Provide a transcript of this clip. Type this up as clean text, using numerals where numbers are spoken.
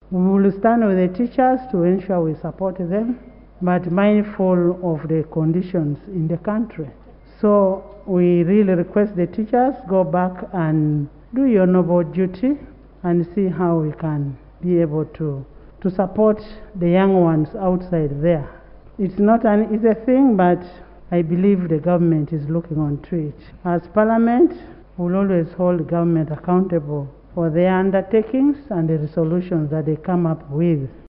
We will stand with the teachers to ensure we support them, but mindful of the conditions in the country. So we really request the teachers go back and do your noble duty and see how we can be able to support the young ones outside there. It's not an easy thing, but I believe the government is looking onto it. As Parliament, we'll always hold government accountable for their undertakings and the resolutions that they come up with.